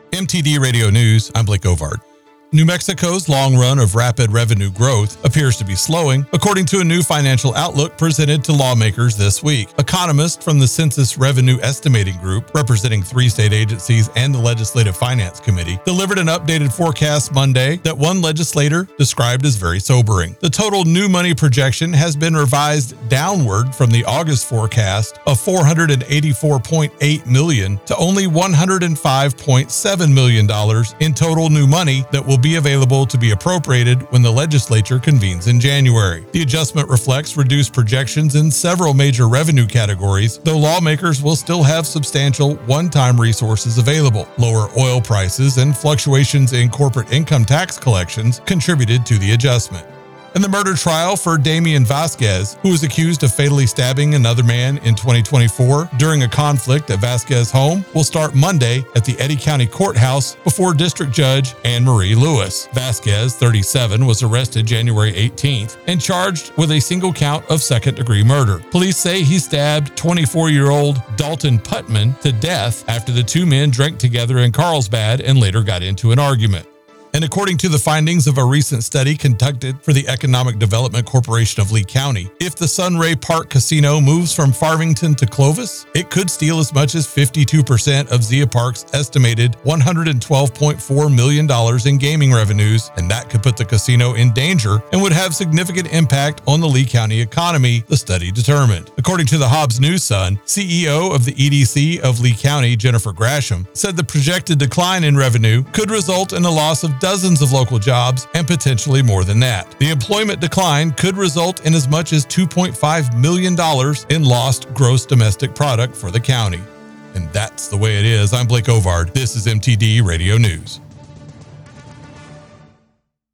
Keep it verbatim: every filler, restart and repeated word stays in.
M T D Radio News, I'm Blake Ovard. New Mexico's long run of rapid revenue growth appears to be slowing, according to a new financial outlook presented to lawmakers this week. Economists from the Census Revenue Estimating Group, representing three state agencies and the Legislative Finance Committee, delivered an updated forecast Monday that one legislator described as very sobering. The total new money projection has been revised downward from the August forecast of four hundred eighty-four point eight million dollars to only one hundred five point seven million dollars in total new money that will be available to be appropriated when the legislature convenes in January. The adjustment reflects reduced projections in several major revenue categories, though lawmakers will still have substantial one-time resources available. Lower oil prices and fluctuations in corporate income tax collections contributed to the adjustment. And the murder trial for Damian Vasquez, who was accused of fatally stabbing another man in twenty twenty-four during a conflict at Vasquez's home, will start Monday at the Eddy County Courthouse before District Judge Anne Marie Lewis. Vasquez, thirty-seven, was arrested January eighteenth and charged with a single count of second-degree murder. Police say he stabbed twenty-four-year-old Dalton Putman to death after the two men drank together in Carlsbad and later got into an argument. And according to the findings of a recent study conducted for the Economic Development Corporation of Lee County, if the Sunray Park Casino moves from Farmington to Clovis, it could steal as much as fifty-two percent of Zia Park's estimated one hundred twelve point four million dollars in gaming revenues, and that could put the casino in danger and would have significant impact on the Lee County economy, the study determined. According to the Hobbs News Sun, C E O of the E D C of Lee County, Jennifer Grasham, said the projected decline in revenue could result in the loss of dozens of local jobs and potentially more than that. The employment decline could result in as much as two point five million dollars in lost gross domestic product for the county. And that's the way it is. I'm Blake Ovard. This is M T D Radio News.